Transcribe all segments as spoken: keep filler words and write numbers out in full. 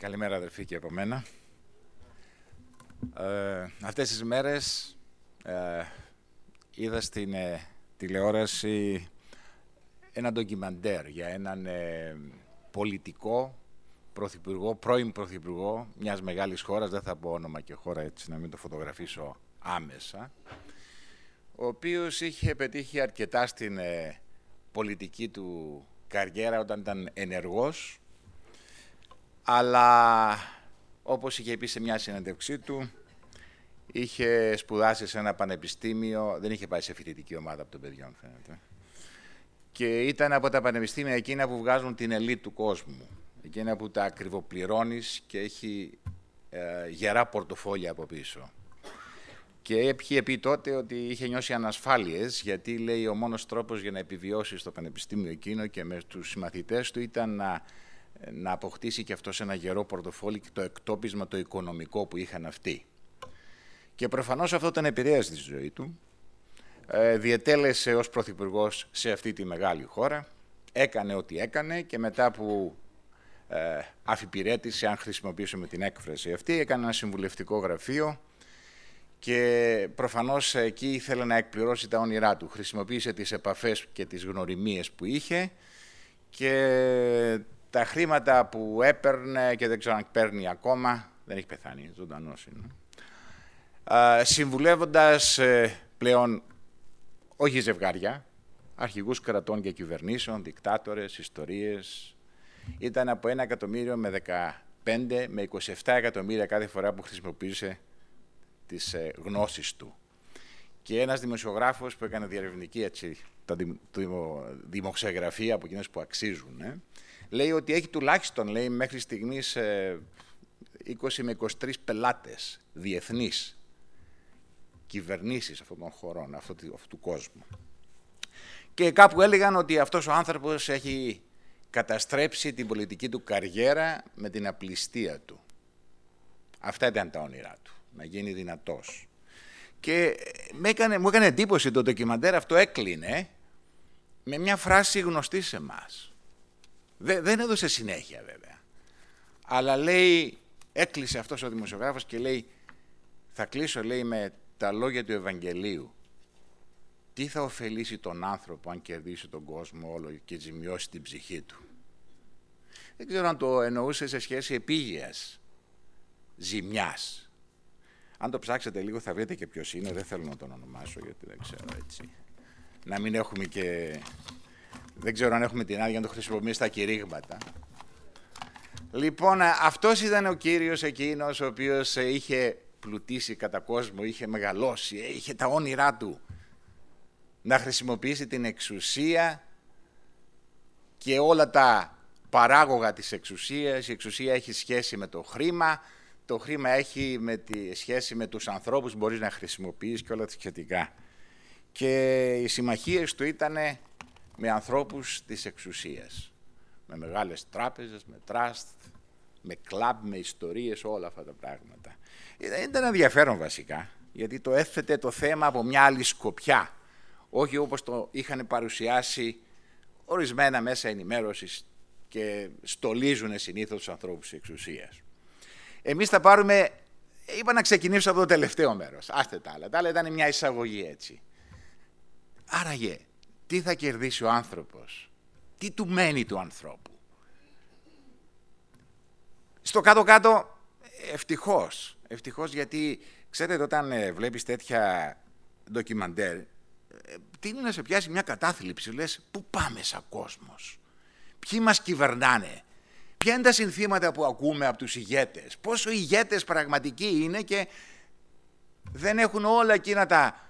Καλημέρα αδερφοί και από μένα. Ε, αυτές τις μέρες ε, είδα στην ε, τηλεόραση ένα ντοκιμαντέρ για έναν ε, πολιτικό πρωθυπουργό, πρώην πρωθυπουργό μιας μεγάλης χώρας, δεν θα πω όνομα και χώρα έτσι να μην το φωτογραφίσω άμεσα, ο οποίος είχε πετύχει αρκετά στην ε, πολιτική του καριέρα όταν ήταν ενεργός, αλλά όπως είχε πει σε μια συνέντευξή του, είχε σπουδάσει σε ένα πανεπιστήμιο, δεν είχε πάει σε φοιτητική ομάδα από των παιδιών φαίνεται, και ήταν από τα πανεπιστήμια εκείνα που βγάζουν την ελίτ του κόσμου, εκείνα που τα ακριβοπληρώνεις και έχει ε, γερά πορτοφόλια από πίσω. Και είχε πει τότε ότι είχε νιώσει ανασφάλειες, γιατί λέει ο μόνος τρόπος για να επιβιώσει στο πανεπιστήμιο εκείνο και με τους συμμαθητές του ήταν να, να αποκτήσει και αυτός ένα γερό πορτοφόλι και το εκτόπισμα το οικονομικό που είχαν αυτοί. Και προφανώς αυτό τον επηρέασε στη ζωή του. Ε, διετέλεσε ως πρωθυπουργός σε αυτή τη μεγάλη χώρα, έκανε ό,τι έκανε και μετά που ε, αφιπηρέτησε, αν χρησιμοποιήσουμε την έκφραση αυτή, έκανε ένα συμβουλευτικό γραφείο και προφανώς εκεί ήθελε να εκπληρώσει τα όνειρά του. Χρησιμοποίησε τις επαφές και τις γνωριμίες που είχε και τα χρήματα που έπαιρνε, και δεν ξέρω αν παίρνει ακόμα, δεν έχει πεθάνει, ζωντανός είναι, ε, συμβουλεύοντας ε, πλέον όχι ζευγάρια, αρχηγούς κρατών και κυβερνήσεων, δικτάτορες, ιστορίες. Ήταν από ένα εκατομμύριο με δεκαπέντε με είκοσι επτά εκατομμύρια κάθε φορά που χρησιμοποίησε τις ε, γνώσεις του. Και ένας δημοσιογράφος που έκανε διαρευνητική έτσι, τα δημο, δημο, δημοξεγραφία από εκείνες που αξίζουν, ε, λέει ότι έχει τουλάχιστον, λέει, μέχρι στιγμής ε, είκοσι με είκοσι τρεις πελάτες διεθνείς, κυβερνήσεις αυτών των χωρών, αυτού, αυτού του κόσμου. Και κάπου έλεγαν ότι αυτός ο άνθρωπος έχει καταστρέψει την πολιτική του καριέρα με την απληστία του. Αυτά ήταν τα όνειρά του, να γίνει δυνατός. Και με έκανε, μου έκανε εντύπωση το ντοκιμαντέρ αυτό, έκλεινε με μια φράση γνωστή σε εμάς. Δε, δεν έδωσε συνέχεια βέβαια. Αλλά λέει, έκλεισε αυτός ο δημοσιογράφος και λέει, θα κλείσω, λέει, με τα λόγια του Ευαγγελίου. Τι θα ωφελήσει τον άνθρωπο αν κερδίσει τον κόσμο όλο και ζημιώσει την ψυχή του. Δεν ξέρω αν το εννοούσε σε σχέση επίγειας ζημιάς. Αν το ψάξετε λίγο θα βρείτε και ποιος είναι, δεν θέλω να τον ονομάσω γιατί δεν ξέρω έτσι. Να μην έχουμε και... δεν ξέρω αν έχουμε την άδεια να το χρησιμοποιήσουμε στα κηρύγματα. Λοιπόν, αυτός ήταν ο κύριος εκείνος ο οποίος είχε πλουτίσει κατά κόσμο, είχε μεγαλώσει, είχε τα όνειρά του να χρησιμοποιήσει την εξουσία και όλα τα παράγωγα της εξουσίας. Η εξουσία έχει σχέση με το χρήμα, το χρήμα έχει με τη σχέση με τους ανθρώπους που μπορείς να χρησιμοποιείς και όλα τα σχετικά. Και οι συμμαχίες του ήταν με ανθρώπους της εξουσίας, με μεγάλες τράπεζες, με τραστ, με κλαμπ, με ιστορίες, όλα αυτά τα πράγματα. Ήταν ενδιαφέρον βασικά, γιατί το έθετε το θέμα από μια άλλη σκοπιά, όχι όπως το είχαν παρουσιάσει ορισμένα μέσα ενημέρωσης και στολίζουν συνήθως τους ανθρώπους της εξουσίας. Εμείς θα πάρουμε, είπα να ξεκινήσω από το τελευταίο μέρος, άστε τα άλλα, τα άλλα ήταν μια εισαγωγή έτσι. Άραγε, τι θα κερδίσει ο άνθρωπος, τι του μένει του ανθρώπου. Στο κάτω-κάτω, ευτυχώς, ευτυχώς γιατί, ξέρετε, όταν ε, βλέπεις τέτοια ντοκιμαντέρ, ε, τι είναι να σε πιάσει μια κατάθλιψη, λες, πού πάμε σαν κόσμος, ποιοι μας κυβερνάνε, ποια είναι τα συνθήματα που ακούμε από τους ηγέτες, πόσο ηγέτες πραγματικοί είναι και δεν έχουν όλα εκείνα τα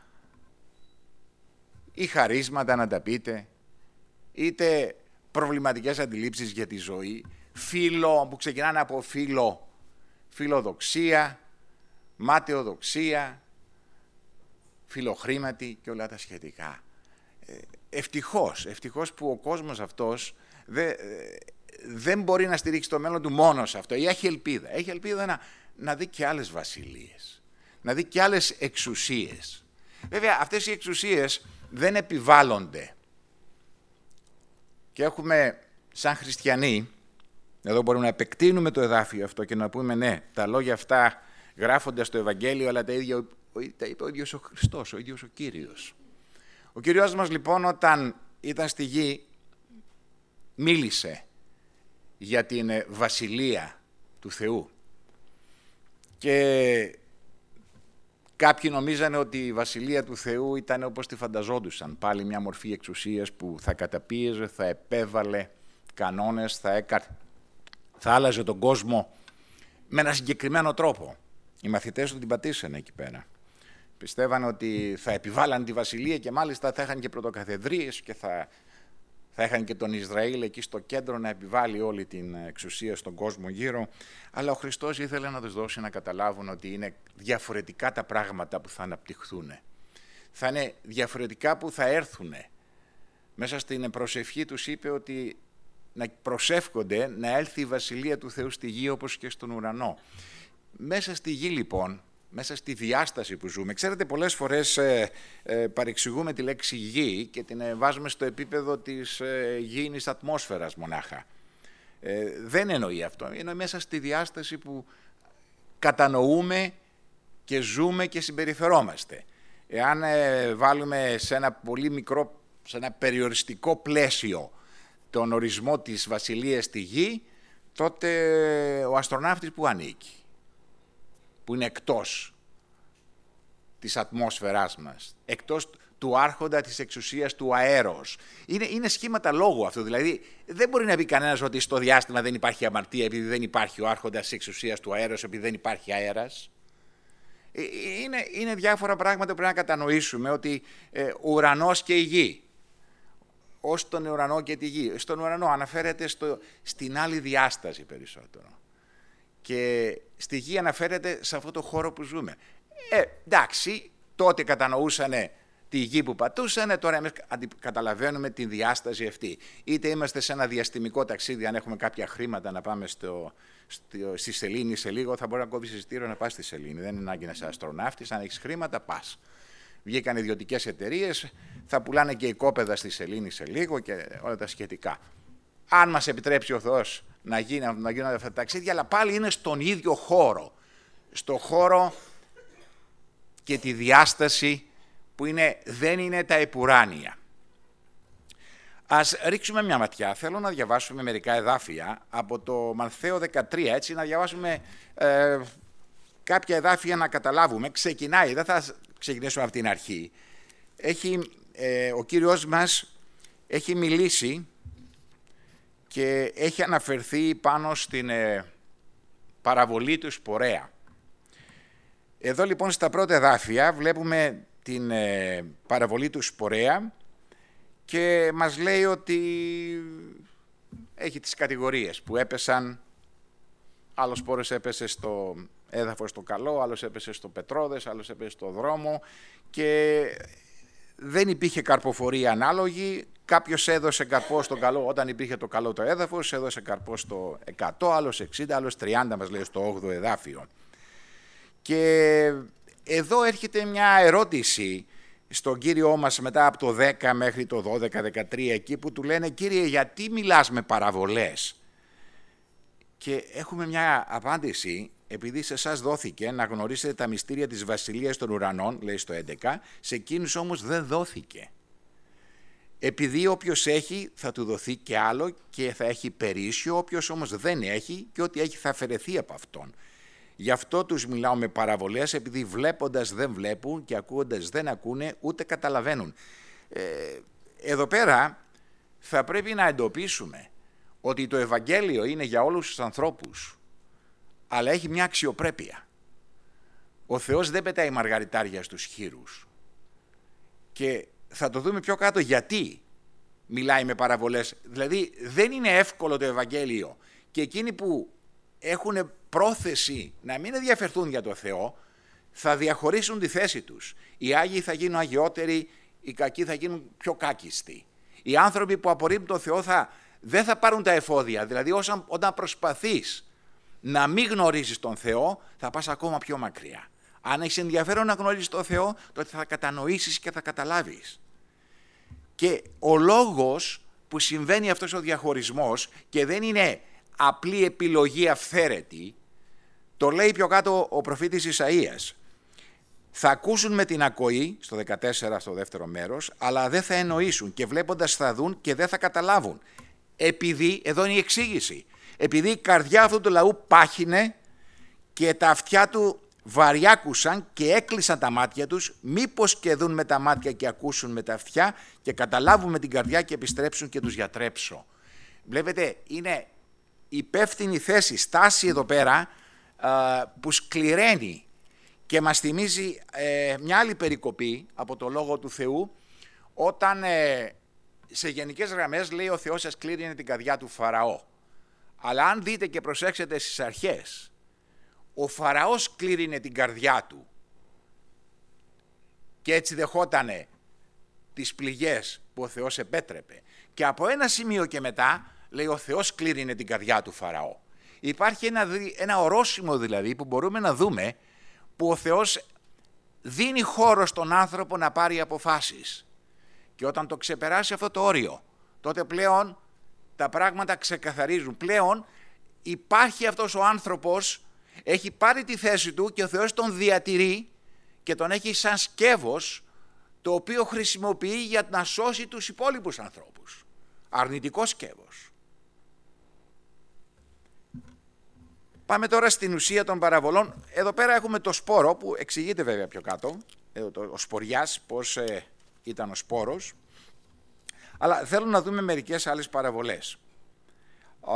ή χαρίσματα να τα πείτε, είτε προβληματικές αντιλήψεις για τη ζωή, φίλο που ξεκινάνε από φίλο, φιλοδοξία, ματαιοδοξία, φιλοχρήματη και όλα τα σχετικά. Ε, ευτυχώς, ευτυχώς που ο κόσμος αυτός δεν, δεν μπορεί να στηρίξει το μέλλον του μόνο σε αυτό. Ή έχει ελπίδα. Έχει ελπίδα να, να δει και άλλες βασιλείες, να δει και άλλες εξουσίες. Βέβαια, αυτές οι εξουσίες δεν επιβάλλονται. Και έχουμε, σαν χριστιανοί, Εδώ μπορούμε να επεκτείνουμε το εδάφιο αυτό και να πούμε ναι, τα λόγια αυτά γράφονται στο Ευαγγέλιο, αλλά τα ίδια τα είπε ο ίδιος ο Χριστός, ο ίδιος ο Κύριος. Ο Κύριος μας λοιπόν όταν ήταν στη γη μίλησε για την βασιλεία του Θεού. Και κάποιοι νομίζανε ότι η βασιλεία του Θεού ήταν όπως τη φανταζόντουσαν. Πάλι μια μορφή εξουσίας που θα καταπίεζε, θα επέβαλε κανόνες, θα, έκα... θα άλλαζε τον κόσμο με ένα συγκεκριμένο τρόπο. Οι μαθητές του την πατήσανε εκεί πέρα. Πιστεύανε ότι θα επιβάλλαν τη βασιλεία και μάλιστα θα είχαν και πρωτοκαθεδρίες και θα, θα είχαν και τον Ισραήλ εκεί στο κέντρο να επιβάλλει όλη την εξουσία στον κόσμο γύρω. Αλλά ο Χριστός ήθελε να τους δώσει να καταλάβουν ότι είναι διαφορετικά τα πράγματα που θα αναπτυχθούν. Θα είναι διαφορετικά που θα έρθουν. Μέσα στην προσευχή τους είπε ότι να προσεύχονται να έλθει η βασιλεία του Θεού στη γη όπως και στον ουρανό. Μέσα στη γη λοιπόν, μέσα στη διάσταση που ζούμε, ξέρετε πολλές φορές ε, ε, παρεξηγούμε τη λέξη γη και την ε, βάζουμε στο επίπεδο της ε, γήινης ατμόσφαιρας μονάχα. Ε, δεν εννοεί αυτό, εννοεί μέσα στη διάσταση που κατανοούμε και ζούμε και συμπεριφερόμαστε. Εάν ε, βάλουμε σε ένα πολύ μικρό, σε ένα περιοριστικό πλαίσιο τον ορισμό της βασιλείας στη γη, τότε ο αστροναύτης που ανήκει, που είναι εκτός της ατμόσφαιράς μας, εκτός του άρχοντα της εξουσίας του αέρος. Είναι, είναι σχήματα λόγου αυτό, δηλαδή δεν μπορεί να πει κανένας ότι στο διάστημα δεν υπάρχει αμαρτία επειδή δεν υπάρχει ο άρχοντας της εξουσίας του αέρος, επειδή δεν υπάρχει αέρας. Είναι, είναι διάφορα πράγματα που πρέπει να κατανοήσουμε, ότι ε, ουρανός και η γη, ως τον ουρανό και τη γη. Στον ουρανό αναφέρεται στο, στην άλλη διάσταση περισσότερο. Και στη γη αναφέρεται σε αυτό το χώρο που ζούμε. Ε, εντάξει, τότε κατανοούσανε τη γη που πατούσανε, τώρα εμείς καταλαβαίνουμε τη διάσταση αυτή. Είτε είμαστε σε ένα διαστημικό ταξίδι, αν έχουμε κάποια χρήματα να πάμε στο, στο, στη Σελήνη σε λίγο, θα μπορεί να κόβεις εισιτήριο να πας στη Σελήνη. Δεν είναι ανάγκη να είσαι αστροναύτης, αν έχεις χρήματα πας. Βγήκαν ιδιωτικές εταιρείες, θα πουλάνε και οικόπεδα στη Σελήνη σε λίγο και όλα τα σχετικά. Αν μας επιτρέψει ο Θεός να, γίνουν, να γίνουν αυτά τα ταξίδια, αλλά πάλι είναι στον ίδιο χώρο. Στο χώρο και τη διάσταση που είναι, δεν είναι τα επουράνια. Ας ρίξουμε μια ματιά. Θέλω να διαβάσουμε μερικά εδάφια από το Μαθαίο δεκατρία, έτσι, να διαβάσουμε ε, κάποια εδάφια να καταλάβουμε. Ξεκινάει, δεν θα ξεκινήσουμε από την αρχή. Έχει, ε, ο Κύριος μας έχει μιλήσει και έχει αναφερθεί πάνω στην ε, παραβολή του σπορέα. Εδώ λοιπόν στα πρώτα εδάφια βλέπουμε την ε, παραβολή του σπορέα και μας λέει ότι έχει τις κατηγορίες που έπεσαν. Άλλος σπόρος έπεσε στο έδαφος το καλό, άλλος έπεσε στο πετρώδες, άλλος έπεσε στο δρόμο και δεν υπήρχε καρποφορία ανάλογη. Κάποιος έδωσε καρπό στο καλό όταν υπήρχε το καλό το έδαφος, έδωσε καρπό στο εκατό, άλλος εξήντα, άλλος τριάντα μας λέει στο όγδοο εδάφιο. Και εδώ έρχεται μια ερώτηση στον Κύριό μας μετά από το δέκα μέχρι το δώδεκα δεκατρία, εκεί που του λένε «Κύριε, γιατί μιλάς με παραβολές?» Και έχουμε μια απάντηση, επειδή σε εσάς δόθηκε να γνωρίσετε τα μυστήρια της βασιλείας των ουρανών, λέει στο έντεκα, σε εκείνους όμως δεν δόθηκε. Επειδή όποιος έχει θα του δοθεί και άλλο και θα έχει περίσσιο, όποιος όμως δεν έχει και ό,τι έχει θα αφαιρεθεί από αυτόν. Γι' αυτό τους μιλάω με παραβολές, επειδή βλέποντας δεν βλέπουν και ακούοντας δεν ακούνε, ούτε καταλαβαίνουν. Ε, εδώ πέρα θα πρέπει να εντοπίσουμε ότι το Ευαγγέλιο είναι για όλους τους ανθρώπους, αλλά έχει μια αξιοπρέπεια. Ο Θεός δεν πετάει μαργαριτάρια στους χήρους. Και θα το δούμε πιο κάτω γιατί μιλάει με παραβολές. Δηλαδή δεν είναι εύκολο το Ευαγγέλιο και εκείνοι που έχουν πρόθεση να μην ενδιαφερθούν για το Θεό θα διαχωρίσουν τη θέση τους. Οι Άγιοι θα γίνουν αγιότεροι, οι κακοί θα γίνουν πιο κάκιστοι. Οι άνθρωποι που απορρίπτουν το Θεό θα, δεν θα πάρουν τα εφόδια. Δηλαδή όσαν, όταν προσπαθείς να μην γνωρίζεις τον Θεό θα πας ακόμα πιο μακριά. Αν έχεις ενδιαφέρον να γνωρίσεις τον Θεό, τότε θα κατανοήσεις και θα καταλάβεις. Και ο λόγος που συμβαίνει αυτός ο διαχωρισμός και δεν είναι απλή επιλογή αυθαίρετη. Το λέει πιο κάτω ο προφήτης Ισαΐας. Θα ακούσουν με την ακοή, στο δεκατέσσερα, στο δεύτερο μέρος, αλλά δεν θα εννοήσουν και βλέποντας θα δουν και δεν θα καταλάβουν. Επειδή, εδώ είναι η εξήγηση, επειδή η καρδιά αυτού του λαού πάχυνε και τα αυτιά του βαριάκουσαν και έκλεισαν τα μάτια τους, μήπως και δουν με τα μάτια και ακούσουν με τα αυτιά και καταλάβουν με την καρδιά και επιστρέψουν και τους γιατρέψω. Βλέπετε, είναι υπεύθυνη θέση, στάση εδώ πέρα που σκληραίνει και μας θυμίζει ε, μια άλλη περικοπή από το Λόγο του Θεού, όταν ε, σε γενικές γραμμές λέει ο Θεός σας κλήρινε την καρδιά του Φαραώ. Αλλά αν δείτε και προσέξετε στις αρχές, ο Φαραώς κλήρινε την καρδιά του και έτσι δεχότανε τις πληγές που ο Θεός επέτρεπε. Και από ένα σημείο και μετά λέει ο Θεός κλήρινε την καρδιά του Φαραώ. Υπάρχει ένα, ένα ορόσημο δηλαδή που μπορούμε να δούμε που ο Θεός δίνει χώρο στον άνθρωπο να πάρει αποφάσεις. Και όταν το ξεπεράσει αυτό το όριο, τότε πλέον τα πράγματα ξεκαθαρίζουν. Πλέον υπάρχει αυτός ο άνθρωπος, έχει πάρει τη θέση του και ο Θεός τον διατηρεί και τον έχει σαν σκεύος το οποίο χρησιμοποιεί για να σώσει τους υπόλοιπους ανθρώπους. Αρνητικό σκεύος. Πάμε τώρα στην ουσία των παραβολών. Εδώ πέρα έχουμε το σπόρο που εξηγείται βέβαια πιο κάτω, εδώ το, ο σποριάς, πώς ε, ήταν ο σπόρος. Αλλά θέλω να δούμε μερικές άλλες παραβολές. Α,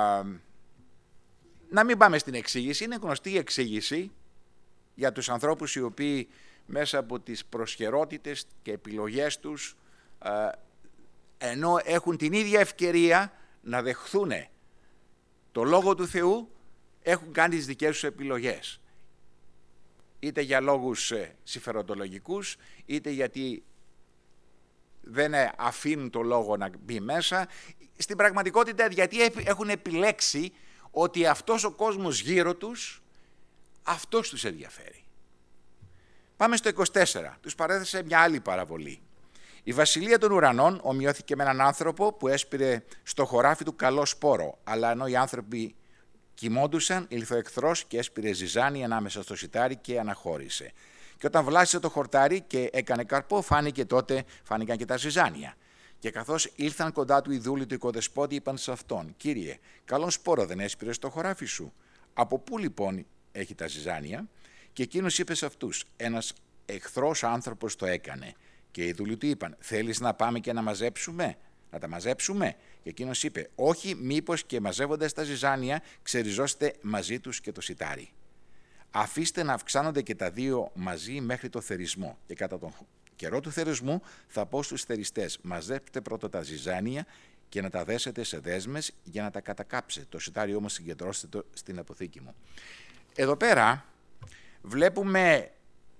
να μην πάμε στην εξήγηση, είναι γνωστή η εξήγηση για τους ανθρώπους οι οποίοι μέσα από τις προσχερότητες και επιλογές τους, α, ενώ έχουν την ίδια ευκαιρία να δεχθούν το Λόγο του Θεού, έχουν κάνει τις δικές τους επιλογές. Είτε για λόγους συμφεροντολογικούς, είτε γιατί δεν αφήνουν το Λόγο να μπει μέσα. Στην πραγματικότητα γιατί έχουν επιλέξει ότι αυτός ο κόσμος γύρω τους, αυτός τους ενδιαφέρει. Πάμε στο είκοσι τέσσερα. Τους παρέθεσε μια άλλη παραβολή. Η βασιλεία των ουρανών ομοιώθηκε με έναν άνθρωπο που έσπηρε στο χωράφι του καλό σπόρο, αλλά ενώ οι άνθρωποι κοιμόντουσαν, ήλθε ο εχθρός και έσπηρε ζυζάνι ανάμεσα στο σιτάρι και αναχώρησε. Και όταν βλάσισε το χορτάρι και έκανε καρπό, φάνηκε τότε, φάνηκαν και τα ζυζάνια. Και καθώς ήλθαν κοντά του οι δούλοι του οικοδεσπότη, είπαν σε αυτόν: Κύριε, καλόν σπόρο δεν έσπηρε στο χωράφι σου. Από πού λοιπόν έχει τα ζυζάνια? Και εκείνος είπε σε αυτούς: Ένας εχθρός άνθρωπος το έκανε. Και οι δούλοι του είπαν: Θέλεις να πάμε και να μαζέψουμε? Να τα μαζέψουμε? Και εκείνος είπε: Όχι, μήπως και μαζεύοντας τα ζυζάνια ξεριζώσετε μαζί τους και το σιτάρι. Αφήστε να αυξάνονται και τα δύο μαζί μέχρι το θερισμό. Και κατά τον καιρό του θερισμού θα πω στους θεριστές: μαζέψτε πρώτα τα ζυζάνια και να τα δέσετε σε δέσμες για να τα κατακάψετε. Το σιτάρι όμως συγκεντρώστε το στην αποθήκη μου. Εδώ πέρα βλέπουμε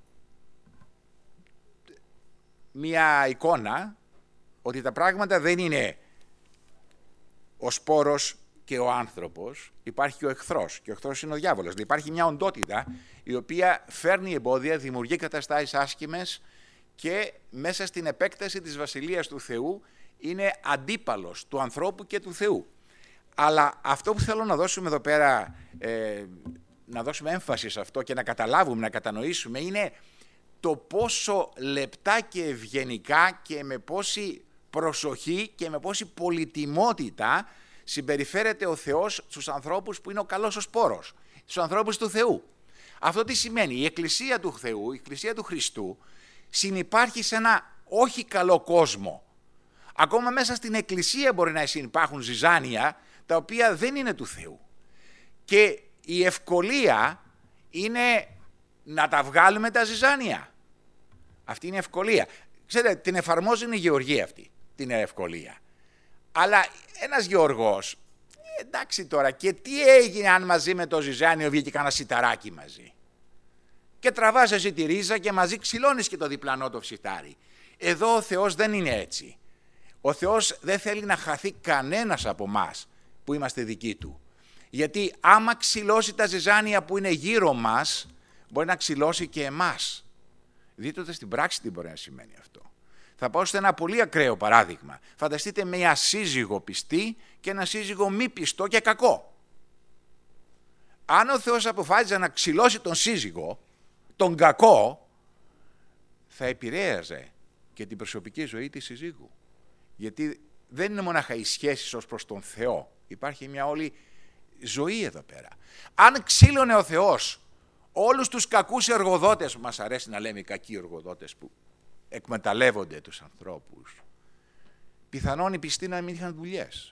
μία εικόνα ότι τα πράγματα δεν είναι ο σπόρος και ο άνθρωπος, υπάρχει και ο εχθρός και ο εχθρός είναι ο διάβολος. Υπάρχει μια οντότητα η οποία φέρνει εμπόδια, δημιουργεί καταστάσεις άσχημες και μέσα στην επέκταση της Βασιλείας του Θεού είναι αντίπαλος του ανθρώπου και του Θεού. Αλλά αυτό που θέλω να δώσουμε εδώ πέρα, ε, να δώσουμε έμφαση σε αυτό και να καταλάβουμε, να κατανοήσουμε, είναι το πόσο λεπτά και ευγενικά και με πόση προσοχή και με πόση πολυτιμότητα συμπεριφέρεται ο Θεός στους ανθρώπους που είναι ο καλός ο σπόρος, στους ανθρώπους του Θεού. Αυτό τι σημαίνει? Η Εκκλησία του Θεού, η Εκκλησία του Χριστού συνυπάρχει σε ένα όχι καλό κόσμο. Ακόμα μέσα στην Εκκλησία μπορεί να υπάρχουν ζυζάνια τα οποία δεν είναι του Θεού. Και η ευκολία είναι να τα βγάλουμε τα ζυζάνια. Αυτή είναι η ευκολία. Ξέρετε, την εφαρμόζουν οι γεωργοί αυτή, την ευκολία. Αλλά ένας γεωργός, εντάξει τώρα, και τι έγινε αν μαζί με το ζυζάνιο βγήκε κανένα σιταράκι μαζί? Και τραβάς εσύ τη ρίζα και μαζί ξυλώνεις και το διπλανό το σιτάρι. Εδώ ο Θεός δεν είναι έτσι. Ο Θεός δεν θέλει να χαθεί κανένας από εμάς που είμαστε δικοί Του. Γιατί άμα ξυλώσει τα ζυζάνια που είναι γύρω μας, μπορεί να ξυλώσει και εμάς. Δείτε ότι στην πράξη τι μπορεί να σημαίνει αυτό. Θα πάω σε ένα πολύ ακραίο παράδειγμα. Φανταστείτε μια σύζυγο πιστή και ένα σύζυγο μη πιστό και κακό. Αν ο Θεός αποφάσιζε να ξυλώσει τον σύζυγο, τον κακό, θα επηρέαζε και την προσωπική ζωή της συζύγου. Γιατί δεν είναι μονάχα οι σχέσεις ως προς τον Θεό. Υπάρχει μια όλη ζωή εδώ πέρα. Αν ξύλωνε ο Θεός όλους τους κακούς εργοδότες, που μας αρέσει να λέμε οι κακοί εργοδότες που εκμεταλλεύονται τους ανθρώπους, πιθανόν οι πιστοί να μην είχαν δουλειές.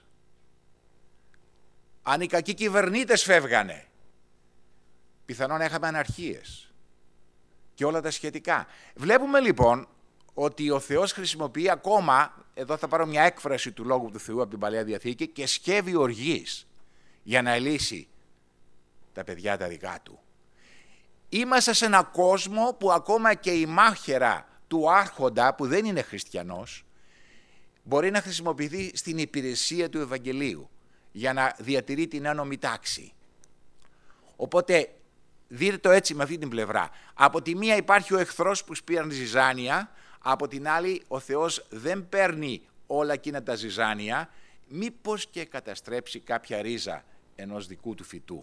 Αν οι κακοί κυβερνήτες φεύγανε, πιθανόν έχαμε αναρχίες και όλα τα σχετικά. Βλέπουμε λοιπόν ότι ο Θεός χρησιμοποιεί ακόμα, εδώ θα πάρω μια έκφραση του Λόγου του Θεού από την Παλαιά Διαθήκη, και σκεύη οργής για να ελύσει τα παιδιά τα δικά του. Είμαστε σε έναν κόσμο που ακόμα και η μάχαιρα του άρχοντα, που δεν είναι χριστιανός, μπορεί να χρησιμοποιηθεί στην υπηρεσία του Ευαγγελίου για να διατηρεί την άνομη τάξη. Οπότε δείτε το έτσι με αυτή την πλευρά. Από τη μία υπάρχει ο εχθρός που σπήραν ζυζάνια, από την άλλη ο Θεός δεν παίρνει όλα εκείνα τα ζυζάνια, μήπως και καταστρέψει κάποια ρίζα ενός δικού του φυτού.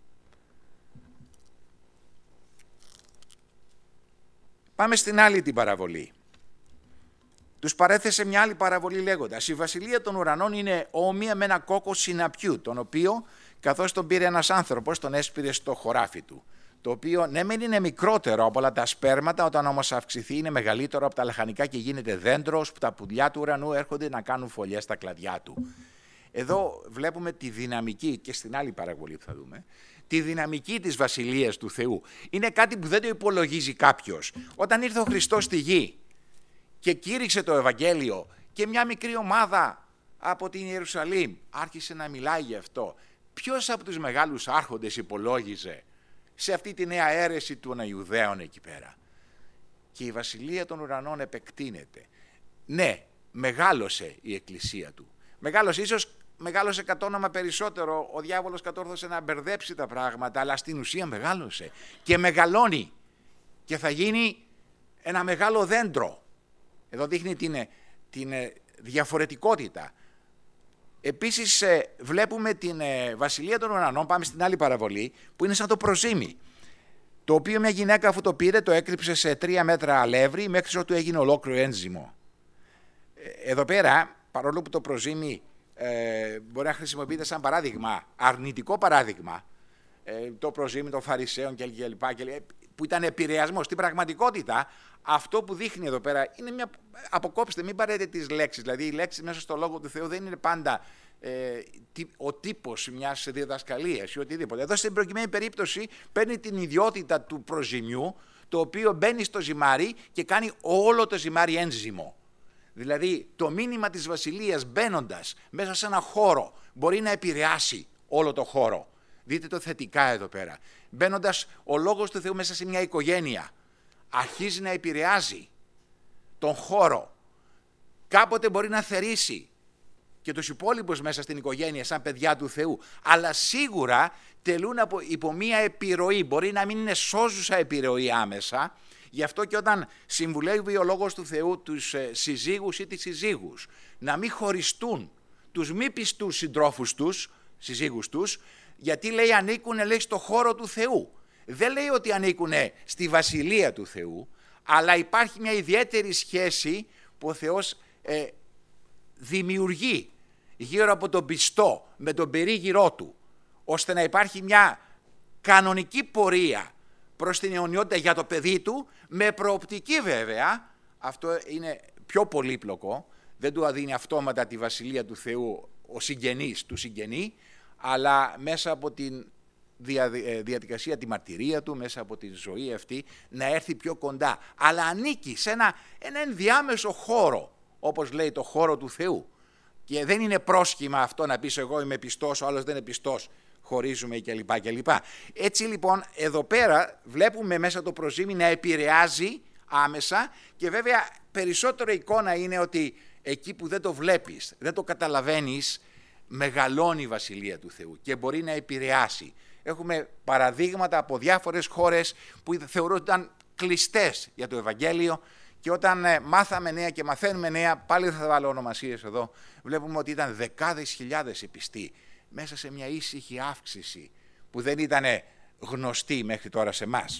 Πάμε στην άλλη την παραβολή. Τους παρέθεσε μια άλλη παραβολή λέγοντας: η βασιλεία των ουρανών είναι όμοια με ένα κόκκο συναπιού, τον οποίο καθώς τον πήρε ένας άνθρωπος, τον έσπηρε στο χωράφι του, το οποίο ναι μεν είναι μικρότερο από όλα τα σπέρματα, όταν όμως αυξηθεί είναι μεγαλύτερο από τα λαχανικά και γίνεται δέντρο, που τα πουλιά του ουρανού έρχονται να κάνουν φωλιές στα κλαδιά του. Εδώ βλέπουμε τη δυναμική, και στην άλλη παραβολή που θα δούμε, τη δυναμική της Βασιλείας του Θεού. Είναι κάτι που δεν το υπολογίζει κάποιος. Όταν ήρθε ο Χριστός στη γη και κήρυξε το Ευαγγέλιο και μια μικρή ομάδα από την Ιερουσαλήμ άρχισε να μιλάει γι' αυτό, ποιος από τους μεγάλους άρχοντες υπολόγιζε σε αυτή τη νέα αίρεση των Ιουδαίων εκεί πέρα? Και η Βασιλεία των Ουρανών επεκτείνεται. Ναι, μεγάλωσε η Εκκλησία του. Μεγάλωσε, ίσως μεγάλωσε κατ' όνομα περισσότερο, ο διάβολος κατόρθωσε να μπερδέψει τα πράγματα, αλλά στην ουσία μεγάλωσε και μεγαλώνει και θα γίνει ένα μεγάλο δέντρο. Εδώ δείχνει την, την διαφορετικότητα. Επίσης βλέπουμε την Βασιλεία των Ουρανών, πάμε στην άλλη παραβολή, που είναι σαν το προζύμι, το οποίο μια γυναίκα αφού το πήρε το έκρυψε σε τρία μέτρα αλεύρι μέχρι ότου έγινε ολόκληρο ένζυμο. Εδώ πέρα, παρόλο που το προζύμι ε, μπορεί να χρησιμοποιείται σαν παράδειγμα, αρνητικό παράδειγμα, ε, το προζύμι των Φαρισαίων κλπ, που ήταν επηρεασμός, στην πραγματικότητα αυτό που δείχνει εδώ πέρα είναι μια. Αποκόψτε, μην πάρετε τις λέξεις. Δηλαδή, οι λέξεις μέσα στο Λόγο του Θεού δεν είναι πάντα ε, ο τύπος μιας διδασκαλίας ή οτιδήποτε. Εδώ στην προκειμένη περίπτωση παίρνει την ιδιότητα του προζυμιού, το οποίο μπαίνει στο ζυμάρι και κάνει όλο το ζυμάρι ένζυμο. Δηλαδή, το μήνυμα της Βασιλείας μπαίνοντας μέσα σε ένα χώρο μπορεί να επηρεάσει όλο το χώρο. Δείτε το θετικά εδώ πέρα. Μπαίνοντας ο Λόγος του Θεού μέσα σε μια οικογένεια, αρχίζει να επηρεάζει τον χώρο. Κάποτε μπορεί να θερήσει και τους υπόλοιπους μέσα στην οικογένεια σαν παιδιά του Θεού, αλλά σίγουρα τελούν από, υπό μία επιρροή. Μπορεί να μην είναι σώζουσα επιρροή άμεσα, γι' αυτό και όταν συμβουλεύει ο Λόγος του Θεού τους ε, συζύγους ή τις συζύγους να μην χωριστούν τους μη πιστούς συντρόφους τους, συζύγους τους, γιατί λέει ανήκουν λέει, στο χώρο του Θεού. Δεν λέει ότι ανήκουν στη Βασιλεία του Θεού, αλλά υπάρχει μια ιδιαίτερη σχέση που ο Θεός ε, δημιουργεί γύρω από τον πιστό, με τον περίγυρό του, ώστε να υπάρχει μια κανονική πορεία προς την αιωνιότητα για το παιδί του, με προοπτική βέβαια, αυτό είναι πιο πολύπλοκο, δεν του αδίνει αυτόματα τη Βασιλεία του Θεού ο συγγενής του συγγενή, αλλά μέσα από την διαδικασία, τη μαρτυρία του, μέσα από τη ζωή αυτή, να έρθει πιο κοντά. Αλλά ανήκει σε ένα, ένα ενδιάμεσο χώρο, όπως λέει το χώρο του Θεού. Και δεν είναι πρόσχημα αυτό να πεις εγώ είμαι πιστός, ο άλλος δεν είναι πιστός, χωρίζουμε κλπ. κλπ. Έτσι λοιπόν εδώ πέρα βλέπουμε μέσα το προζύμι να επηρεάζει άμεσα και βέβαια περισσότερο εικόνα είναι ότι εκεί που δεν το βλέπεις, δεν το καταλαβαίνεις, μεγαλώνει η Βασιλεία του Θεού και μπορεί να επηρεάσει. Έχουμε παραδείγματα από διάφορες χώρες που θεωρούνταν κλειστές για το Ευαγγέλιο Και όταν ε, μάθαμε νέα και μαθαίνουμε νέα, πάλι θα βάλω ονομασίες εδώ, βλέπουμε ότι ήταν δεκάδες χιλιάδες οι πιστοί μέσα σε μια ήσυχη αύξηση που δεν ήταν γνωστή μέχρι τώρα σε εμάς.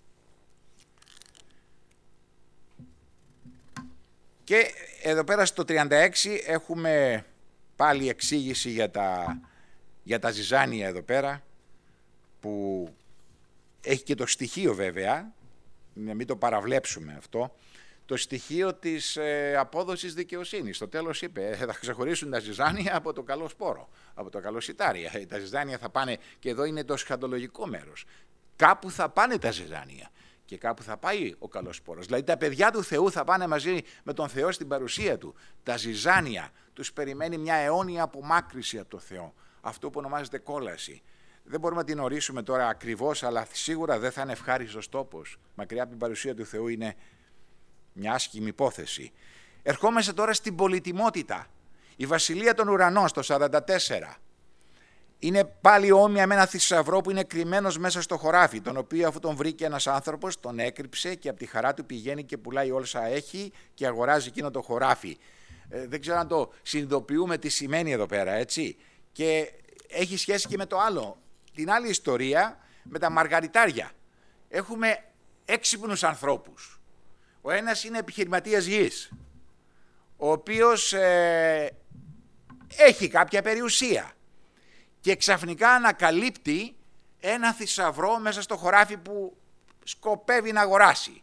Και εδώ πέρα στο τριάντα έξι έχουμε πάλι εξήγηση για τα, για τα ζυζάνια εδώ πέρα, που έχει και το στοιχείο βέβαια, να μην το παραβλέψουμε αυτό, το στοιχείο της ε, απόδοσης δικαιοσύνης. Στο τέλος είπε, ε, θα ξεχωρίσουν τα ζυζάνια από το καλό σπόρο, από το καλό σιτάρια. Ε, τα ζυζάνια θα πάνε, και εδώ είναι το σχατολογικό μέρος. Κάπου θα πάνε τα ζυζάνια και κάπου θα πάει ο καλός σπόρος. Δηλαδή τα παιδιά του Θεού θα πάνε μαζί με τον Θεό στην παρουσία του. Τα ζυζάνια τους περιμένει μια αιώνια απομάκρυση από τον Θεό. Αυτό που ονομάζεται κόλαση. Δεν μπορούμε να την ορίσουμε τώρα ακριβώς, αλλά σίγουρα δεν θα είναι ευχάριστος τόπος. Μακριά από την παρουσία του Θεού είναι μια άσχημη υπόθεση. Ερχόμαστε τώρα στην πολυτιμότητα. Η βασιλεία των ουρανών στο σαράντα τέσσερα είναι πάλι όμοια με ένα θησαυρό που είναι κρυμμένος μέσα στο χωράφι, τον οποίο αφού τον βρήκε ένας άνθρωπος τον έκρυψε και από τη χαρά του πηγαίνει και πουλάει όλα όσα έχει και αγοράζει εκείνο το χωράφι. Ε, δεν ξέρω αν το συνειδητοποιούμε τι σημαίνει εδώ πέρα, έτσι. Και έχει σχέση και με το άλλο. Την άλλη ιστορία με τα μαργαριτάρια. Έχουμε έξυπνους ανθρώπους. Ο ένας είναι επιχειρηματίας γης, ο οποίος ε, έχει κάποια περιουσία και ξαφνικά ανακαλύπτει ένα θησαυρό μέσα στο χωράφι που σκοπεύει να αγοράσει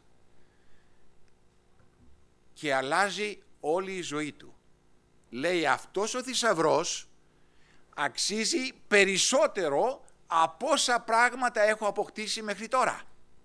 και αλλάζει όλη η ζωή του. Λέει, αυτός ο θησαυρός αξίζει περισσότερο από όσα πράγματα έχω αποκτήσει μέχρι τώρα.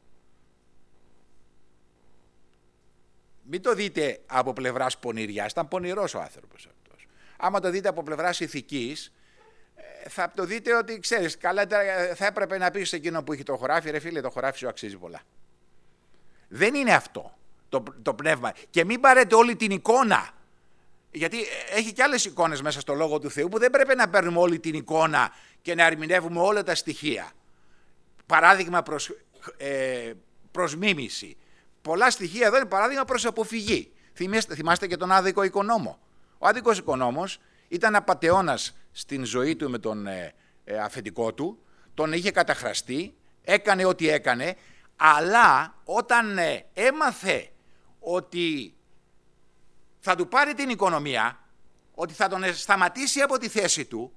Μην το δείτε από πλευράς πονηριάς, ήταν πονηρός ο άνθρωπος αυτός. Άμα το δείτε από πλευράς ηθικής, θα το δείτε ότι, ξέρεις, καλύτερα θα έπρεπε να πεις σε εκείνο που έχει το χωράφι, ρε φίλε, το χωράφι σου αξίζει πολλά. Δεν είναι αυτό το, το πνεύμα. Και μην πάρετε όλη την εικόνα, γιατί έχει και άλλες εικόνες μέσα στο Λόγο του Θεού που δεν πρέπει να παίρνουμε όλη την εικόνα και να ερμηνεύουμε όλα τα στοιχεία. Παράδειγμα προς, ε, προς μίμηση. Πολλά στοιχεία εδώ είναι παράδειγμα προς αποφυγή. Θυμάστε, θυμάστε και τον άδικο οικονόμο. Ο άδικος οικονόμος ήταν απατεώνας στην ζωή του με τον ε, ε, αφεντικό του, τον είχε καταχραστεί, έκανε ό,τι έκανε, αλλά όταν ε, έμαθε ότι θα του πάρει την οικονομία, ότι θα τον σταματήσει από τη θέση του,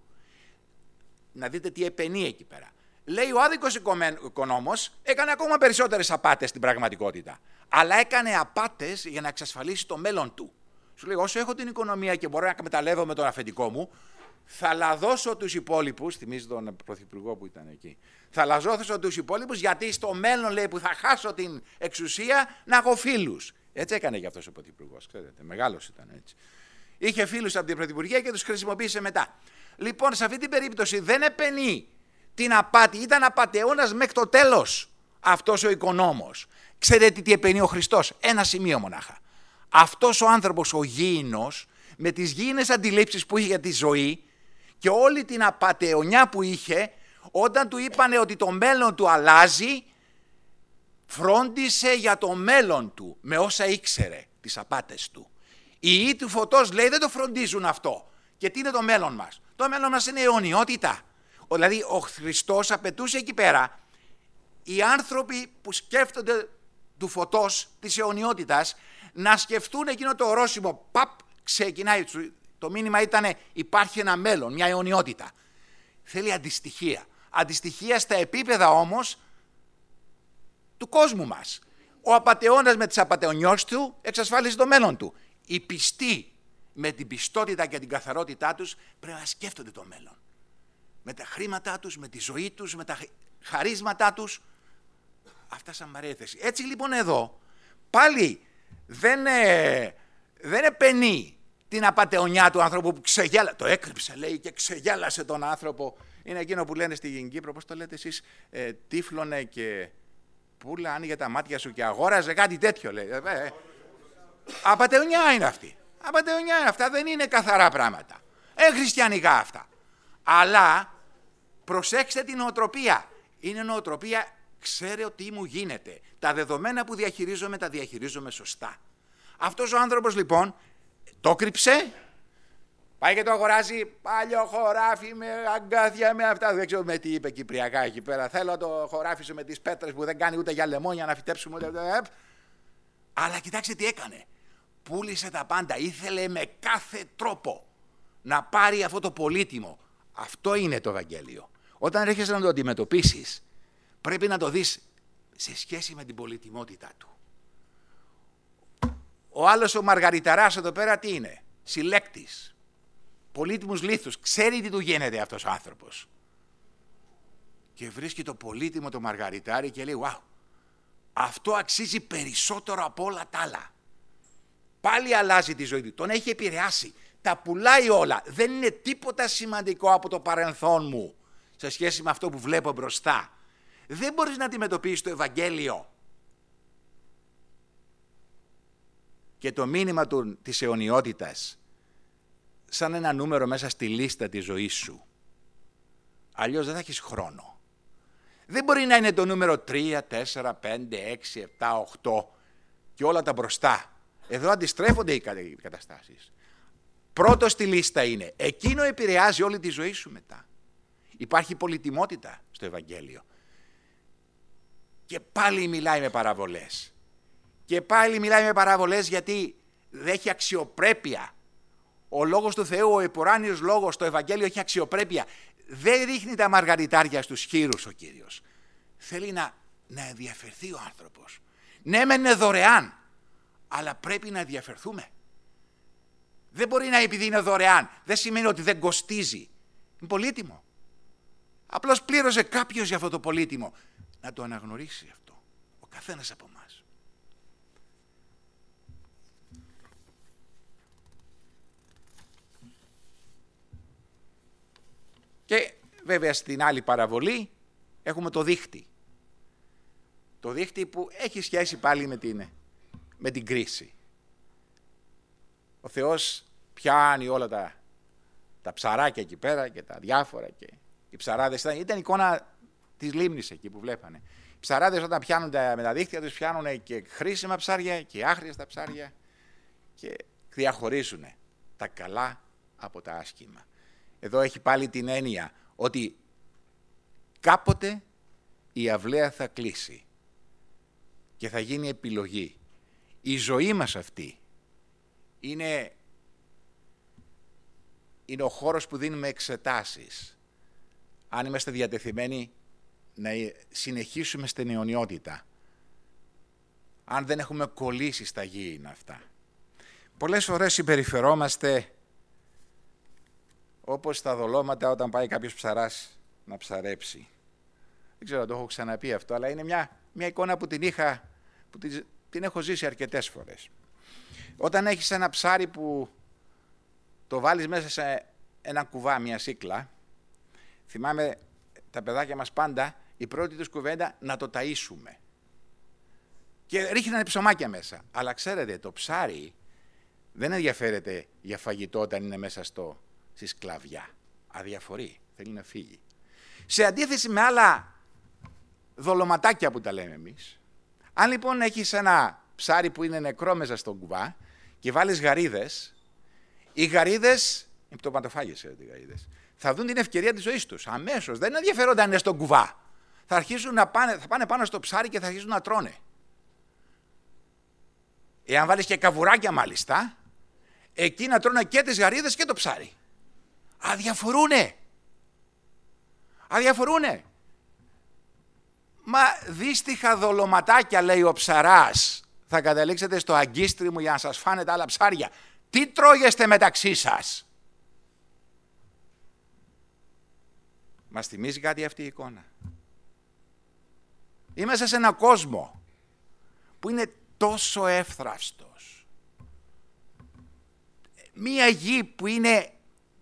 να δείτε τι επενεί εκεί πέρα. Λέει, ο άδικος οικονόμος έκανε ακόμα περισσότερες απάτες στην πραγματικότητα, αλλά έκανε απάτες για να εξασφαλίσει το μέλλον του. Σου λέει, όσο έχω την οικονομία και μπορώ να εκμεταλλεύομαι τον αφεντικό μου, θα λαδώσω τους υπόλοιπους, θυμίζει τον πρωθυπουργό που ήταν εκεί, θα λαδώσω τους υπόλοιπους γιατί στο μέλλον, λέει, που θα χάσω την εξουσία, να έχω φίλους. Έτσι έκανε και αυτός ο πρωθυπουργός, ξέρετε, μεγάλος ήταν έτσι. Είχε φίλους από την πρωθυπουργία και τους χρησιμοποίησε μετά. Λοιπόν, σε αυτή την περίπτωση δεν επενεί την απάτη, ήταν απατεώνας μέχρι το τέλος αυτός ο οικονόμος. Ξέρετε τι επενεί ο Χριστός? Ένα σημείο μονάχα. Αυτός ο άνθρωπος ο γήινος, με τις γήινες αντιλήψεις που είχε για τη ζωή και όλη την απατεωνιά που είχε, όταν του είπανε ότι το μέλλον του αλλάζει, φρόντισε για το μέλλον του με όσα ήξερε, τις απάτες του. Οι ιοί του φωτός, λέει, δεν το φροντίζουν αυτό. Και τι είναι το μέλλον μας? Το μέλλον μας είναι η αιωνιότητα. Δηλαδή ο Χριστός απαιτούσε εκεί πέρα οι άνθρωποι που σκέφτονται του φωτός, της αιωνιότητας, να σκεφτούν εκείνο το ορόσημο. Παπ, ξεκινάει. Το μήνυμα ήταν, υπάρχει ένα μέλλον, μια αιωνιότητα. Θέλει αντιστοιχεία. Αντιστοιχεία στα επίπεδα όμως του κόσμου μας. Ο απατεώνας με τις απατεωνιώσεις του εξασφάλισε το μέλλον του. Οι πιστοί με την πιστότητα και την καθαρότητά τους πρέπει να σκέφτονται το μέλλον. Με τα χρήματά τους, με τη ζωή τους, με τα χαρίσματά τους. Αυτά σαν παρέθεση. Έτσι λοιπόν εδώ πάλι δεν, ε, δεν επενεί την απατεωνιά του άνθρωπου που ξεγέλασε. Το έκρυψε, λέει, και ξεγέλασε τον άνθρωπο. Είναι εκείνο που λένε στην Κύπρο, πώς το λέτε εσείς, ε, τύφλωνε και πουλα, άνοιγε τα μάτια σου και αγόραζε, κάτι τέτοιο λέει. Ε, ε, απατεωνιά είναι αυτή. Απατεωνιά είναι αυτά, δεν είναι καθαρά πράγματα. Ε, χριστιανικά αυτά. Αλλά προσέξτε την νοοτροπία. Είναι νοοτροπία, ξέρε ότι μου γίνεται. Τα δεδομένα που διαχειρίζομαι τα διαχειρίζομαι σωστά. Αυτός ο άνθρωπος λοιπόν το κρύψε, πάει και το αγοράζει παλιό χωράφι με αγκάθια, με αυτά. Δεν ξέρω με τι είπε κυπριακά εκεί πέρα. Θέλω το χωράφι σου με τις πέτρες που δεν κάνει ούτε για λεμόνια να φυτέψουμε ούτε. Αλλά κοιτάξτε τι έκανε. Πούλησε τα πάντα. Ήθελε με κάθε τρόπο να πάρει αυτό το πολύτιμο. Αυτό είναι το Ευαγγέλιο. Όταν έρχεσαι να το αντιμετωπίσεις, πρέπει να το δεις σε σχέση με την πολυτιμότητά του. Ο άλλος ο Μαργαριταράς εδώ πέρα τι είναι? Συλλέκτης. Πολύτιμους λίθους. Ξέρει τι του γίνεται αυτός ο άνθρωπος. Και βρίσκει το πολύτιμο το μαργαριτάρι και λέει «Wow, αυτό αξίζει περισσότερο από όλα τα άλλα». Πάλι αλλάζει τη ζωή του. Τον έχει επηρεάσει. Τα πουλάει όλα. Δεν είναι τίποτα σημαντικό από το παρελθόν μου σε σχέση με αυτό που βλέπω μπροστά. Δεν μπορείς να αντιμετωπίσεις το Ευαγγέλιο και το μήνυμα του, της αιωνιότητας σαν ένα νούμερο μέσα στη λίστα της ζωής σου. Αλλιώς δεν θα έχεις χρόνο. Δεν μπορεί να είναι το νούμερο τρία, τέσσερα, πέντε, έξι, επτά, οκτώ και όλα τα μπροστά. Εδώ αντιστρέφονται οι καταστάσεις. Πρώτο στη λίστα είναι. Εκείνο επηρεάζει όλη τη ζωή σου μετά. Υπάρχει πολυτιμότητα στο Ευαγγέλιο. Και πάλι μιλάει με παραβολές. Και πάλι μιλάει με παραβολές γιατί δεν έχει αξιοπρέπεια. Ο λόγος του Θεού, ο επουράνιος λόγος, το Ευαγγέλιο έχει αξιοπρέπεια. Δεν ρίχνει τα μαργαριτάρια στους χοίρους ο Κύριος. Θέλει να, να ενδιαφερθεί ο άνθρωπος. Ναι, μεν είναι δωρεάν, αλλά πρέπει να ενδιαφερθούμε. Δεν μπορεί να επειδή είναι δωρεάν, δεν σημαίνει ότι δεν κοστίζει. Είναι πολύτιμο. Απλώς πλήρωσε κάποιος για αυτό το πολύτιμο. Να το αναγνωρίσει αυτό. Ο καθένας από εμάς. Και βέβαια στην άλλη παραβολή έχουμε το δίχτυ. Το δίχτυ που έχει σχέση πάλι με την, με την κρίση. Ο Θεός πιάνει όλα τα, τα ψαράκια εκεί πέρα και τα διάφορα και οι ψαράδες ήταν, ήταν εικόνα της λίμνης εκεί που βλέπανε. Οι ψαράδες όταν πιάνουν τα, με τα δίχτυα τους πιάνουν και χρήσιμα ψάρια και άχρηστα ψάρια και διαχωρίζουν τα καλά από τα άσχημα. Εδώ έχει πάλι την έννοια ότι κάποτε η αυλαία θα κλείσει και θα γίνει επιλογή. Η ζωή μας αυτή είναι, είναι ο χώρος που δίνουμε εξετάσεις. Αν είμαστε διατεθειμένοι να συνεχίσουμε στην αιωνιότητα. Αν δεν έχουμε κολλήσει στα γήινα αυτά. Πολλές φορές συμπεριφερόμαστε όπως στα δολώματα όταν πάει κάποιος ψαράς να ψαρέψει. Δεν ξέρω αν το έχω ξαναπεί αυτό, αλλά είναι μια, μια εικόνα που την είχα, που την, την έχω ζήσει αρκετές φορές. Όταν έχεις ένα ψάρι που το βάλεις μέσα σε ένα κουβά, μια σίκλα, θυμάμαι τα παιδάκια μας πάντα, η πρώτη τους κουβέντα να το ταΐσουμε. Και ρίχνανε ψωμάκια μέσα. Αλλά ξέρετε, το ψάρι δεν ενδιαφέρεται για φαγητό όταν είναι μέσα στο, στη σκλαβιά. Αδιαφορεί, θέλει να φύγει. Σε αντίθεση με άλλα δολωματάκια που τα λέμε εμείς, αν λοιπόν έχεις ένα ψάρι που είναι νεκρό μέσα στον κουβά και βάλεις γαρίδες, οι γαρίδες, το παντοφάγεσαι οι γαρίδες, θα δουν την ευκαιρία της ζωής τους. Αμέσως, δεν ενδιαφέρονται αν είναι στον κουβά. Θα αρχίσουν να πάνε, θα πάνε πάνω στο ψάρι και θα αρχίσουν να τρώνε. Εάν βάλεις και καβουράκια μάλιστα, εκεί να τρώνε και τις γαρίδες και το ψάρι. Αδιαφορούνε. Αδιαφορούνε. Μα δύστιχα δολωματάκια, λέει ο ψαράς, θα καταλήξετε στο αγκίστρι μου για να σας φάνε τα άλλα ψάρια. Τι τρώγεστε μεταξύ σας? Μας θυμίζει κάτι αυτή η εικόνα. Είμαστε σε έναν κόσμο που είναι τόσο εύθραυστος. Μία γη που είναι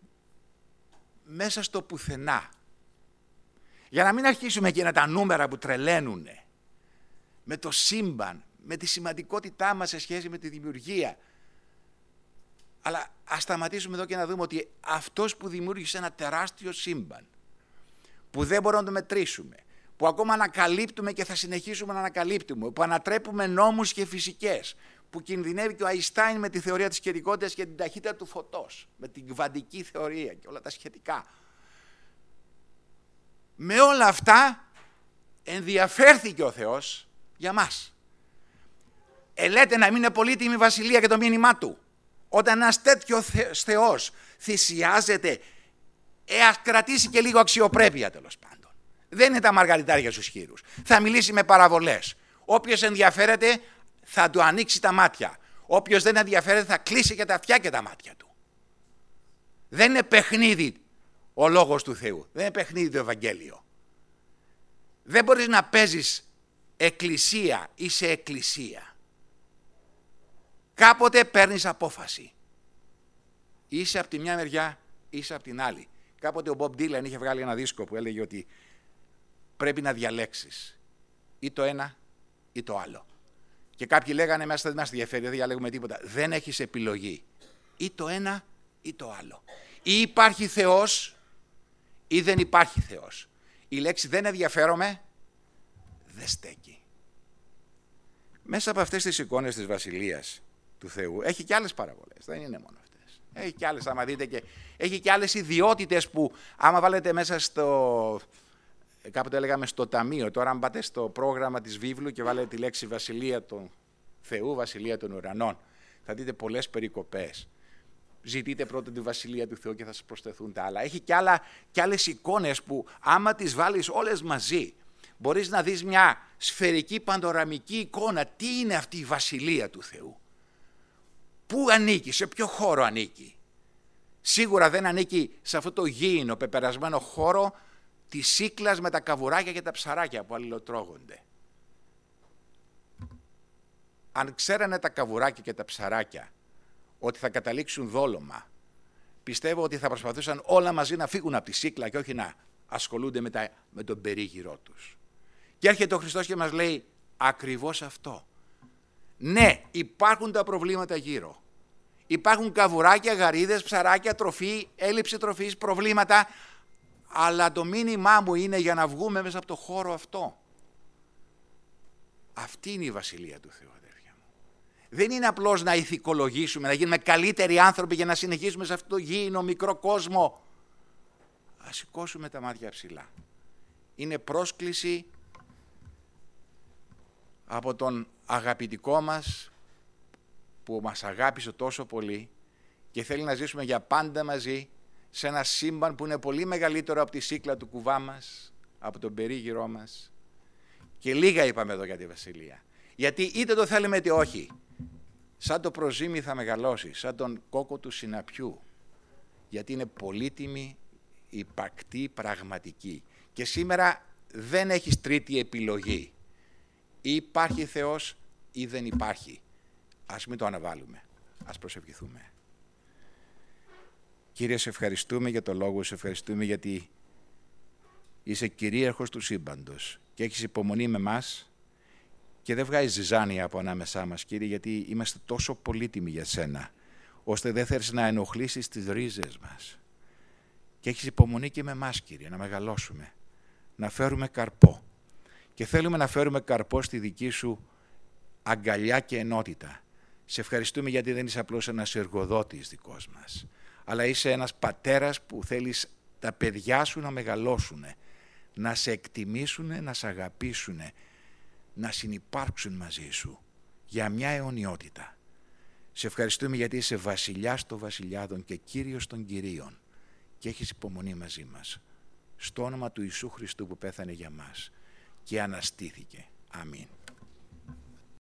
μέσα στο πουθενά. Για να μην αρχίσουμε και τα νούμερα που τρελαίνουν με το σύμπαν, με τη σημαντικότητά μας σε σχέση με τη δημιουργία. Αλλά ας σταματήσουμε εδώ και να δούμε ότι αυτός που δημιούργησε ένα τεράστιο σύμπαν, που δεν μπορούμε να το μετρήσουμε, που ακόμα ανακαλύπτουμε και θα συνεχίσουμε να ανακαλύπτουμε, που ανατρέπουμε νόμους και φυσικές, που κινδυνεύει και ο Αϊνστάιν με τη θεωρία της καιρικότητας και την ταχύτητα του φωτός, με την κβαντική θεωρία και όλα τα σχετικά. Με όλα αυτά ενδιαφέρθηκε ο Θεός για μας. Ελέτε να μην είναι πολύτιμη η βασιλεία και το μήνυμά του. Όταν ένας τέτοιος Θεός θυσιάζεται, ε, ας κρατήσει και λίγο αξιοπρέπεια τέλος πάντων. Δεν είναι τα μαργαριτάρια στους χείρους. Θα μιλήσει με παραβολές. Όποιος ενδιαφέρεται θα του ανοίξει τα μάτια. Όποιος δεν ενδιαφέρεται θα κλείσει και τα αυτιά και τα μάτια του. Δεν είναι παιχνίδι ο λόγος του Θεού. Δεν είναι παιχνίδι το Ευαγγέλιο. Δεν μπορείς να παίζεις εκκλησία ή σε εκκλησία. Κάποτε παίρνεις απόφαση. Είσαι από τη μια μεριά, είσαι από την άλλη. Κάποτε ο Μπομπ Ντίλαν είχε βγάλει ένα δίσκο που έλεγε ότι πρέπει να διαλέξεις ή το ένα ή το άλλο. Και κάποιοι λέγανε μέσα δεν μας ενδιαφέρει, δεν διαλέγουμε τίποτα. Δεν έχεις επιλογή. Ή το ένα ή το άλλο. Ή υπάρχει Θεός ή δεν υπάρχει Θεός. Η λέξη δεν ενδιαφέρομαι δεν στέκει. Μέσα από αυτές τις εικόνες της Βασιλείας του Θεού έχει και άλλες παραβολές. Δεν είναι μόνο αυτές. Έχει και άλλες, άμα δείτε, και έχει και άλλες ιδιότητες που άμα βάλετε μέσα στο... Κάποτε έλεγαμε στο ταμείο, τώρα αν πάτε στο πρόγραμμα της βίβλου και βάλετε τη λέξη Βασιλεία του Θεού, Βασιλεία των Ουρανών, θα δείτε πολλές περικοπές. Ζητείτε πρώτα τη Βασιλεία του Θεού και θα σας προσθεθούν τα άλλα. Έχει και, άλλα, και άλλες εικόνες που άμα τις βάλεις όλες μαζί, μπορείς να δεις μια σφαιρική παντοραμική εικόνα. Τι είναι αυτή η Βασιλεία του Θεού. Πού ανήκει, σε ποιο χώρο ανήκει. Σίγουρα δεν ανήκει σε αυτό το γήινο, πεπερασμένο χώρο της Σύκλας με τα καβουράκια και τα ψαράκια που αλληλοτρώγονται. Αν ξέρανε τα καβουράκια και τα ψαράκια ότι θα καταλήξουν δόλωμα, πιστεύω ότι θα προσπαθούσαν όλα μαζί να φύγουν από τη Σύκλα και όχι να ασχολούνται με, τα, με τον περίγυρό τους. Και έρχεται ο Χριστός και μας λέει ακριβώς αυτό. Ναι, υπάρχουν τα προβλήματα γύρω. Υπάρχουν καβουράκια, γαρίδες, ψαράκια, τροφή, έλλειψη τροφής, προβλήματα, αλλά το μήνυμά μου είναι για να βγούμε μέσα από το χώρο αυτό. Αυτή είναι η Βασιλεία του Θεού, αδέρφια μου. Δεν είναι απλώς να ηθικολογήσουμε, να γίνουμε καλύτεροι άνθρωποι για να συνεχίσουμε σε αυτό το γήινο μικρό κόσμο. Ας σηκώσουμε τα μάτια ψηλά. Είναι πρόσκληση από τον αγαπητικό μας που μας αγάπησε τόσο πολύ και θέλει να ζήσουμε για πάντα μαζί σε ένα σύμπαν που είναι πολύ μεγαλύτερο από τη Σύκλα του κουβά μας, από τον περίγυρό μας. Και λίγα είπαμε εδώ για τη Βασιλεία. Γιατί είτε το θέλουμε είτε όχι, σαν το προζύμι θα μεγαλώσει, σαν τον κόκο του συναπιού. Γιατί είναι πολύτιμη, υπαρκτή, πραγματική. Και σήμερα δεν έχεις τρίτη επιλογή. Ή υπάρχει Θεός ή δεν υπάρχει. Ας μην το αναβάλουμε. Ας προσευχηθούμε. Κύριε, σε ευχαριστούμε για το λόγο, σε ευχαριστούμε γιατί είσαι κυρίαρχος του σύμπαντος και έχεις υπομονή με μας και δεν βγάζεις ζυζάνια από ανάμεσά μας, Κύριε, γιατί είμαστε τόσο πολύτιμοι για σένα, ώστε δεν θέλεις να ενοχλήσεις τις ρίζες μας. Και έχεις υπομονή και με μας, Κύριε, να μεγαλώσουμε, να φέρουμε καρπό. Και θέλουμε να φέρουμε καρπό στη δική σου αγκαλιά και ενότητα. Σε ευχαριστούμε γιατί δεν είσαι απλώς ένας εργοδότης δικός μας, αλλά είσαι ένας πατέρας που θέλεις τα παιδιά σου να μεγαλώσουν, να σε εκτιμήσουν, να σε αγαπήσουν, να συνυπάρξουν μαζί σου για μια αιωνιότητα. Σε ευχαριστούμε γιατί είσαι βασιλιάς των βασιλιάδων και κύριος των κυρίων και έχεις υπομονή μαζί μας. Στο όνομα του Ιησού Χριστού που πέθανε για μας και αναστήθηκε. Αμήν.